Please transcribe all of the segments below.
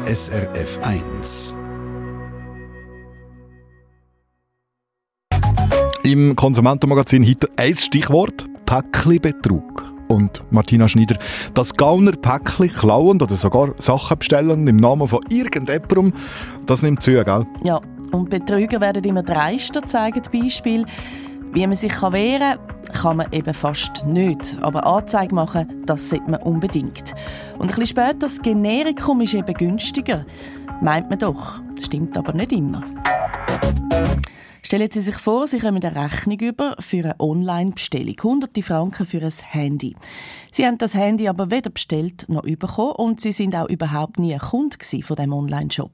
SRF 1. Im Konsumentenmagazin heute ein Stichwort: Päckli-Betrug. Und Martina Schneider, das Gauner-Päckli klauen oder sogar Sachen bestellen im Namen von irgendjemandem, das nimmt zu, gell? Ja, und Betrüger werden immer dreister, zeigen die Beispiele. Wie man sich wehren kann man eben fast nicht. Aber Anzeige machen, das sollte man unbedingt. Und ein bisschen später, das Generikum ist eben günstiger. Meint man doch. Stimmt aber nicht immer. Stellen Sie sich vor, Sie kommen eine Rechnung über für eine Online-Bestellung. Hunderte Franken für ein Handy. Sie haben das Handy aber weder bestellt noch bekommen und Sie sind auch überhaupt nie ein Kunde von diesem Online-Shop.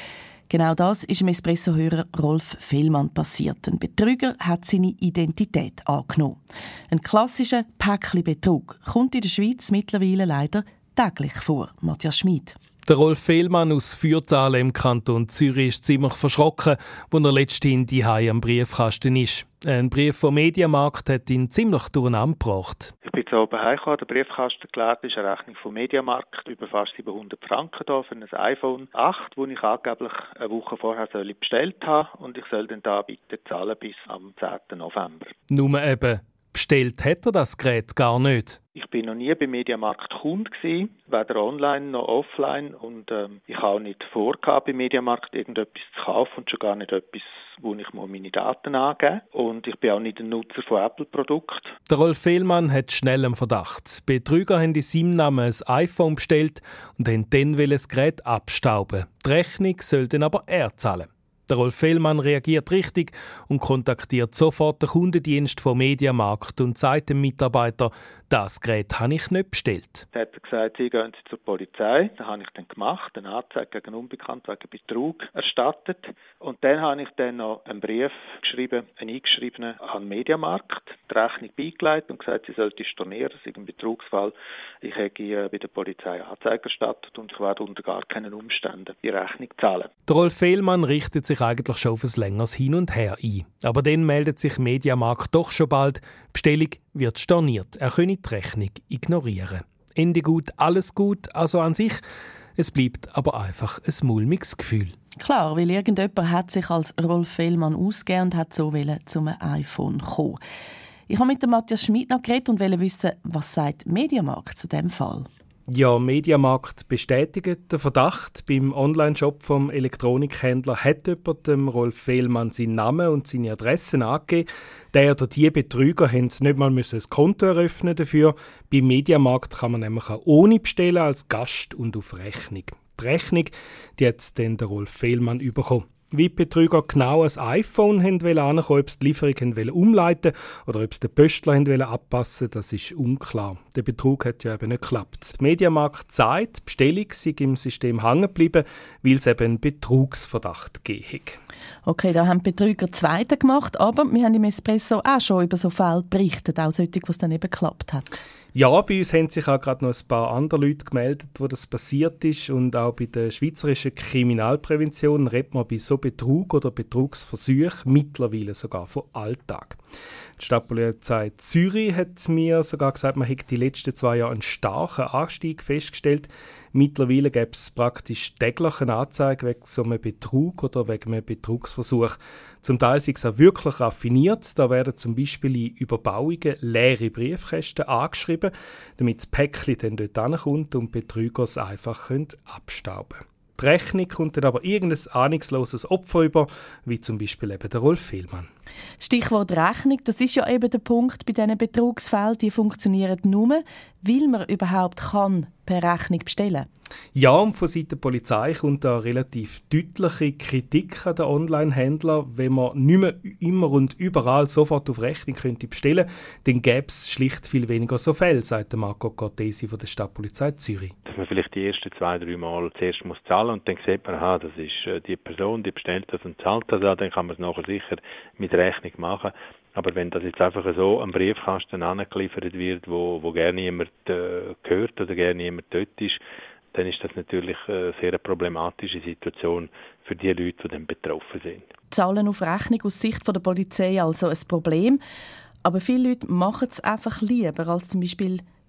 Genau das ist dem Espresso-Hörer Rolf Fehlmann passiert. Ein Betrüger hat seine Identität angenommen. Ein klassischer Päckli-Betrug kommt in der Schweiz mittlerweile leider täglich vor. Matthias Schmid. Der Rolf Fehlmann aus Fürthalen im Kanton Zürich ist ziemlich verschrocken, als er letzthin daheim am Briefkasten ist. Ein Brief vom Mediamarkt hat ihn ziemlich durcheinander gebracht. Ich bin jetzt oben heimgekommen, der Briefkasten geleert ist eine Rechnung vom Mediamarkt über fast 700 Franken da für ein iPhone 8, das ich angeblich eine Woche vorher bestellt habe und ich soll dann da bitte zahlen bis am 10. November. Nur eben, bestellt hat er das Gerät gar nicht. Ich bin noch nie beim Mediamarkt Kunde gewesen, weder online noch offline und ich habe auch nicht vorgehabt, beim Mediamarkt irgendetwas zu kaufen und schon gar nicht etwas, wo ich meine Daten angeben muss. Und ich bin auch nicht ein Nutzer von Apple-Produkten. Der Rolf Fehlmann hat schnell einen Verdacht. Betrüger haben in seinem Namen ein iPhone bestellt und haben dann das Gerät abstauben. Die Rechnung soll dann aber er zahlen. Der Rolf Fehlmann reagiert richtig und kontaktiert sofort den Kundendienst vom Mediamarkt und sagt dem Mitarbeiter, das Gerät habe ich nicht bestellt. Er hat gesagt, Sie gehen zur Polizei. Das habe ich dann gemacht, eine Anzeige gegen Unbekannt wegen Betrug erstattet. Und dann habe ich dann noch einen Brief geschrieben, einen eingeschriebenen an den Mediamarkt, die Rechnung beigelegt und gesagt, sie sollte stornieren, das ist ein Betrugsfall. Ich habe bei der Polizei Anzeige erstattet und ich werde unter gar keinen Umständen die Rechnung zahlen. Der Rolf Fehlmann richtet sich eigentlich schon auf ein längeres Hin und Her ein. Aber dann meldet sich Mediamarkt doch schon bald, die Bestellung wird storniert. Er könne die Rechnung ignorieren. Ende gut, alles gut, also an sich. Es bleibt aber einfach ein mulmiges Gefühl. Klar, weil irgendjemand hat sich als Rolf Fehlmann ausgegeben und hat so zum iPhone kommen. Ich habe mit dem Matthias Schmid noch geredet und wollte wissen, was sagt Mediamarkt zu diesem Fall? Ja, Mediamarkt bestätigt den Verdacht. Beim Onlineshop vom Elektronikhändler hat jemand dem Rolf Fehlmann seinen Namen und seine Adressen angegeben. Der oder die Betrüger haben nicht mal ein Konto eröffnen dafür. Beim Mediamarkt kann man nämlich auch ohne bestellen, als Gast und auf Rechnung. Die Rechnung, die hat dann der Rolf Fehlmann bekommen. Wie die Betrüger genau ein iPhone wollten, ob sie die Lieferung umleiten oder ob sie den Pöstler abpassen wollten, das ist unklar. Der Betrug hat ja eben nicht geklappt. Der Mediamarkt sagt, die Bestellung sei im System hängen geblieben, weil es eben einen Betrugsverdacht gegeben hat. Okay, da haben die Betrüger Zweite gemacht, aber wir haben im Espresso auch schon über so Fälle berichtet, auch solche, was dann eben geklappt hat. Ja, bei uns haben sich auch gerade noch ein paar andere Leute gemeldet, wo das passiert ist. Und auch bei der schweizerischen Kriminalprävention redet man bei so Betrug oder Betrugsversuchen mittlerweile sogar von Alltag. Die Stadtpolizei Zürich hat mir sogar gesagt, man hätte die letzten 2 Jahre einen starken Anstieg festgestellt. Mittlerweile gäbe es praktisch täglich eine Anzeige wegen so einem Betrug oder wegen einem Betrugsversuch. Zum Teil sind es auch wirklich raffiniert. Da werden zum Beispiel in Überbauungen leere Briefkästen angeschrieben, damit das Päckchen dann dort hinkommt und Betrüger es einfach abstauben können. Die Rechnung kommt dann aber irgendein ahnungsloses Opfer über, wie zum Beispiel eben der Rolf Fehlmann. Stichwort Rechnung, das ist ja eben der Punkt bei diesen Betrugsfällen, die funktionieren nur, weil man überhaupt per Rechnung bestellen kann. Ja, und von Seiten der Polizei kommt da relativ deutliche Kritik an den Online-Händlern. Wenn man nicht mehr immer und überall sofort auf Rechnung könnte bestellen, dann gäbe es schlicht viel weniger so Fälle, sagt Marco Cortesi von der Stadtpolizei Zürich. Dass man vielleicht die ersten 2-3 Mal zuerst muss zahlen und dann sieht man, aha, das ist die Person, die bestellt das und zahlt das, dann kann man es nachher sicher mit Rechnung machen. Aber wenn das jetzt einfach so am Briefkasten angeliefert wird, wo gerne jemand gehört oder gerne jemand dort ist, dann ist das natürlich eine sehr problematische Situation für die Leute, die dann betroffen sind. Zahlen auf Rechnung aus Sicht der Polizei also ein Problem. Aber viele Leute machen es einfach lieber, als zum Beispiel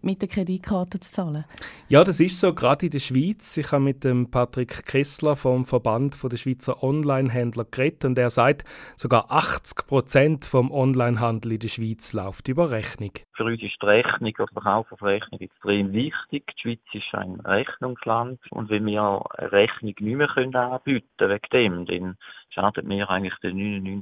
mit der Kreditkarte zu zahlen? Ja, das ist so, gerade in der Schweiz. Ich habe mit dem Patrick Kessler vom Verband der Schweizer Onlinehändler geredet und er sagt, sogar 80% vom Onlinehandel in der Schweiz läuft über Rechnung. Für uns ist die Rechnung, der Verkauf auf Rechnung extrem wichtig. Die Schweiz ist ein Rechnungsland und wenn wir eine Rechnung nicht mehr anbieten können wegen dem, dann schadet mir eigentlich den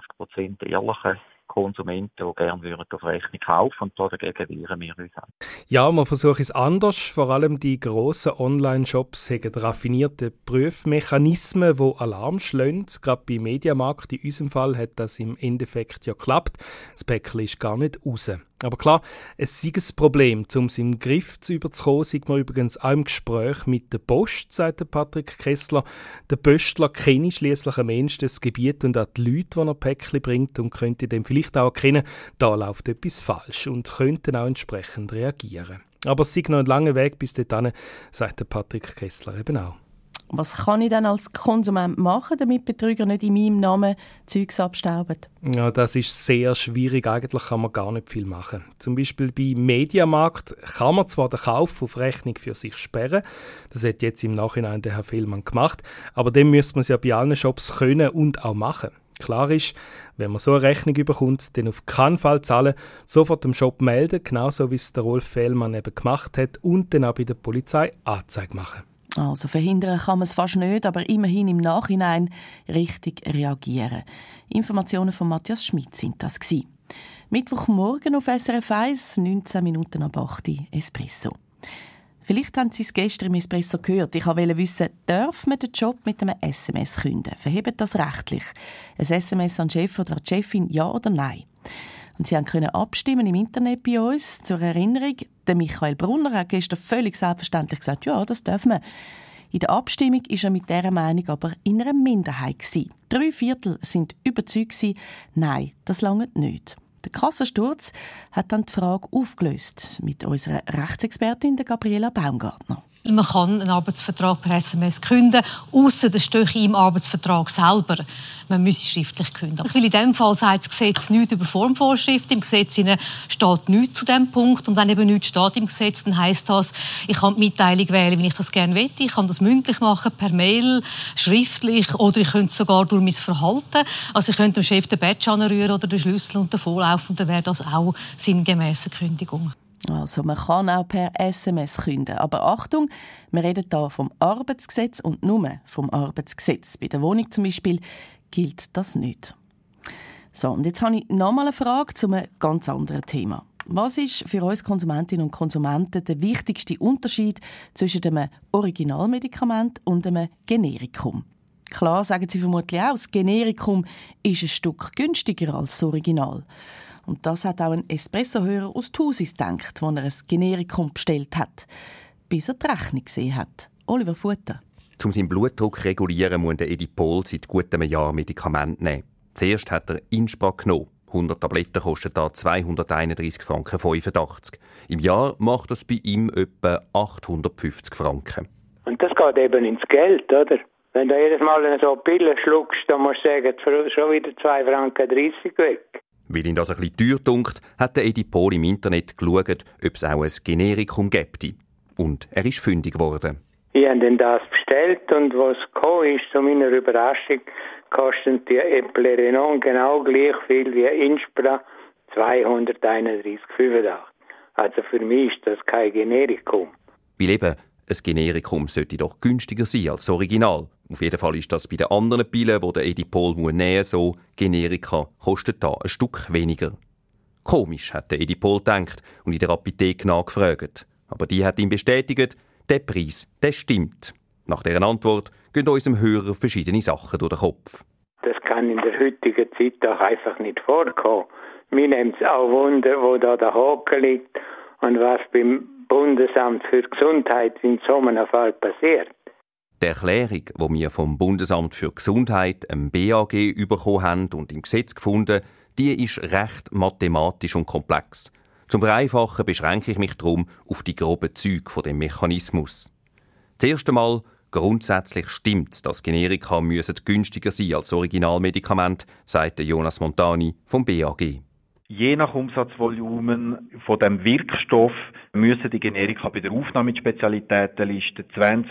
99% ehrlichen Konsumenten, die gerne auf Rechnung kaufen und dagegen wehren wir uns auch. Ja, man versucht es anders. Vor allem die grossen Online-Shops haben raffinierte Prüfmechanismen, die Alarm schlagen. Gerade bei Mediamarkt, in unserem Fall, hat das im Endeffekt ja geklappt. Das Päckchen ist gar nicht raus. Aber klar, es ist ein Problem, um es im Griff zu überzukommen, sind wir übrigens auch im Gespräch mit der Post, sagt Patrick Kessler. Der Postler kenne schliesslich am Ende das Gebiet und auch die Leute, die er Päckchen bringt und könnte dann vielleicht auch erkennen, da läuft etwas falsch und könnten auch entsprechend reagieren. Aber es ist noch ein langer Weg bis dorthin, sagt Patrick Kessler eben auch. Was kann ich dann als Konsument machen, damit Betrüger nicht in meinem Namen Zeugs abstauben? Ja, das ist sehr schwierig. Eigentlich kann man gar nicht viel machen. Zum Beispiel bei Mediamarkt kann man zwar den Kauf auf Rechnung für sich sperren. Das hat jetzt im Nachhinein der Herr Fehlmann gemacht. Aber dann müsste man es ja bei allen Shops können und auch machen. Klar ist, wenn man so eine Rechnung bekommt, dann auf keinen Fall zahlen, sofort dem Shop melden, genauso wie es der Rolf Fehlmann eben gemacht hat, und dann auch bei der Polizei Anzeige machen. Also verhindern kann man es fast nicht, aber immerhin im Nachhinein richtig reagieren. Informationen von Matthias Schmidt sind das gewesen. Mittwochmorgen auf SRF 1, 19 Minuten ab 8 Uhr, Espresso. Vielleicht haben Sie es gestern im Espresso gehört. Ich wollte wissen, darf man den Job mit einem SMS kündigen? Verhebt das rechtlich? Ein SMS an den Chef oder an die Chefin, ja oder nein? Und Sie können abstimmen im Internet bei uns. Zur Erinnerung, der Michael Brunner hat gestern völlig selbstverständlich gesagt, ja, das dürfen wir. In der Abstimmung war er mit dieser Meinung aber in einer Minderheit. 3/4 sind überzeugt, nein, das langt nicht. Der Kassensturz hat dann die Frage aufgelöst mit unserer Rechtsexpertin Gabriela Baumgartner. Man kann einen Arbeitsvertrag per SMS kündigen, ausser das steht im Arbeitsvertrag selber. Man müsse schriftlich kündigen. Weil in diesem Fall sagt das Gesetz nichts über Formvorschriften. Im Gesetz steht nichts zu diesem Punkt. Und wenn eben nichts steht im Gesetz, dann heisst das, ich kann die Mitteilung wählen, wie ich das gerne will. Ich kann das mündlich machen, per Mail, schriftlich, oder ich könnte es sogar durch mein Verhalten. Also ich könnte dem Chef den Badge anrühren oder den Schlüssel und davonlaufen, und dann wäre das auch sinngemäße Kündigung. Also man kann auch per SMS kündigen. Aber Achtung, wir reden hier vom Arbeitsgesetz und nur vom Arbeitsgesetz. Bei der Wohnung zum Beispiel gilt das nicht. So, und jetzt habe ich noch mal eine Frage zu einem ganz anderen Thema. Was ist für uns Konsumentinnen und Konsumenten der wichtigste Unterschied zwischen einem Originalmedikament und einem Generikum? Klar, sagen Sie vermutlich auch, das Generikum ist ein Stück günstiger als das Original. Und das hat auch ein Espresso-Hörer aus Thusis gedacht, als er ein Generikum bestellt hat, bis er die Rechnung gesehen hat. Oliver Futter. Um seinen Blutdruck zu regulieren, muss der Edipol seit gut einem Jahr Medikamente nehmen. Zuerst hat er Inspra genommen. 100 Tabletten kosten da 231,85 Franken. Im Jahr macht das bei ihm etwa 850 Franken. Und das geht eben ins Geld, oder? Wenn du jedes Mal so Pillen schluckst, dann musst du sagen, schon wieder 2,30 Franken weg. Weil ihn das ein bisschen teuer dunkt, hat der Edipol im Internet geschaut, ob es auch ein Generikum gibt. Und er ist fündig geworden. Ich habe dann das bestellt und was gekommen ist, zu meiner Überraschung, kosten die Eplerenon genau gleich viel wie Inspra, 231,85. Also für mich ist das kein Generikum. Weil eben, ein Generikum sollte doch günstiger sein als das Original. Auf jeden Fall ist das bei den anderen Pillen, die der Edipol nehmen muss, so. Generika kostet da ein Stück weniger. Komisch, hat der Edipol gedacht und in der Apotheke nachgefragt. Aber die hat ihm bestätigt, der Preis, der stimmt. Nach dieser Antwort gehen unserem Hörer verschiedene Sachen durch den Kopf. Das kann in der heutigen Zeit doch einfach nicht vorkommen. Mir nimmt es auch Wunder, wo da der Haken liegt und was beim Bundesamt für Gesundheit in so einem Fall passiert. Die Erklärung, die wir vom Bundesamt für Gesundheit, dem BAG, bekommen haben und im Gesetz gefunden, die ist recht mathematisch und komplex. Zum Vereinfachen beschränke ich mich darum auf die groben Züge von dem Mechanismus. Zuerst einmal, grundsätzlich stimmt es, dass Generika günstiger sein als Originalmedikament, sagt Jonas Montani vom BAG. Je nach Umsatzvolumen von dem Wirkstoff müssen die Generika bei der Aufnahme in die Spezialitätenliste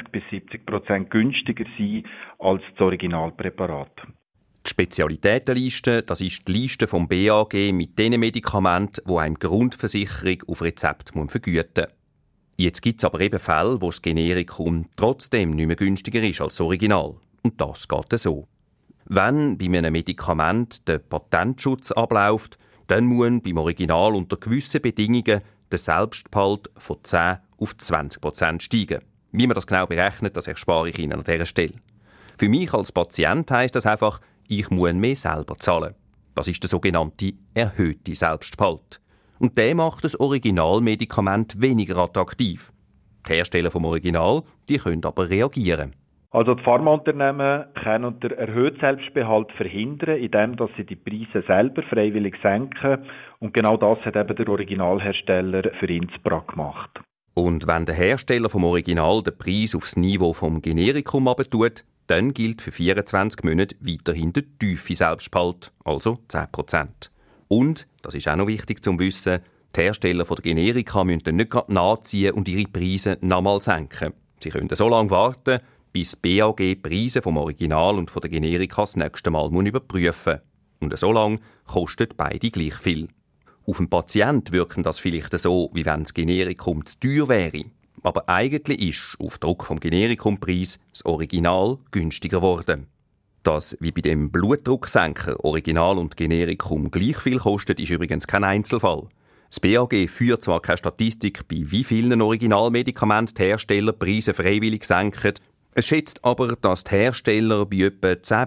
20-70% günstiger sein als das Originalpräparat. Die Spezialitätenliste, das ist die Liste vom BAG mit den Medikamenten, die einem Grundversicherung auf Rezept vergüten muss. Jetzt gibt es aber eben Fälle, wo das Generikum trotzdem nicht mehr günstiger ist als das Original. Und das geht so. Wenn bei einem Medikament der Patentschutz abläuft, dann muss beim Original unter gewissen Bedingungen der Selbstbehalt von 10 auf 20% steigen. Wie man das genau berechnet, das erspare ich Ihnen an dieser Stelle. Für mich als Patient heisst das einfach, ich muss mehr selber zahlen. Das ist der sogenannte erhöhte Selbstbehalt. Und der macht das Originalmedikament weniger attraktiv. Die Hersteller vom Original, die können aber reagieren. Also die Pharmaunternehmen können den erhöhten Selbstbehalt verhindern, indem sie die Preise selber freiwillig senken. Und genau das hat eben der Originalhersteller für Inspra gemacht. Und wenn der Hersteller vom Original den Preis aufs Niveau vom Generikum abtut, dann gilt für 24 Monate weiterhin der tiefe Selbstbehalt, also 10%. Und, das ist auch noch wichtig zu wissen, die Hersteller der Generika müssen dann nicht gerade nachziehen und ihre Preise nochmal senken. Sie können so lange warten, bis das BAG die Preise vom Original und von der Generika das nächste Mal überprüfen muss. Und so lange kosten beide gleich viel. Auf den Patienten wirken das vielleicht so, wie wenn das Generikum zu teuer wäre. Aber eigentlich ist, auf Druck vom Generikumpreis, das Original günstiger geworden. Dass, wie bei dem Blutdrucksenker, Original und Generikum gleich viel kostet, ist übrigens kein Einzelfall. Das BAG führt zwar keine Statistik, bei wie vielen Originalmedikamenten die Hersteller Preise freiwillig senken. Es schätzt aber, dass die Hersteller bei etwa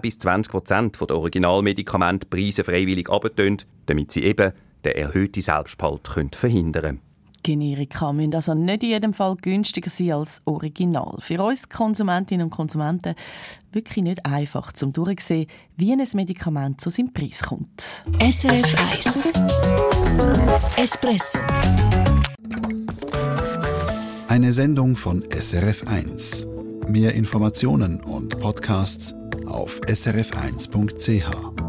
10-20% der Originalmedikamente Preise freiwillig abtun, damit sie eben den erhöhten Selbstbehalt verhindern können. Generika müssen also nicht in jedem Fall günstiger sein als Original. Für uns Konsumentinnen und Konsumenten wirklich nicht einfach zum durchsehen, wie ein Medikament zu seinem Preis kommt. SRF 1 Espresso. Eine Sendung von SRF 1. Mehr Informationen und Podcasts auf srf1.ch.